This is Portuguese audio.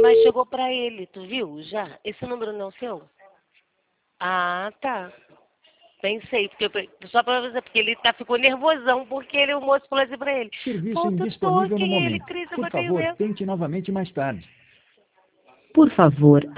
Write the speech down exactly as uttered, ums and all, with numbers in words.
mas chegou pra ele, tu viu já? Esse número não é o seu? Ah, tá. Pensei, porque eu- só pra você, porque ele tá, ficou nervosão, porque ele, o moço falou assim pra ele. Serviço Pô, tutor, indisponível no quem é ele? momento. Cris, eu Por botei o favor, mesmo. tente novamente mais tarde. Por favor,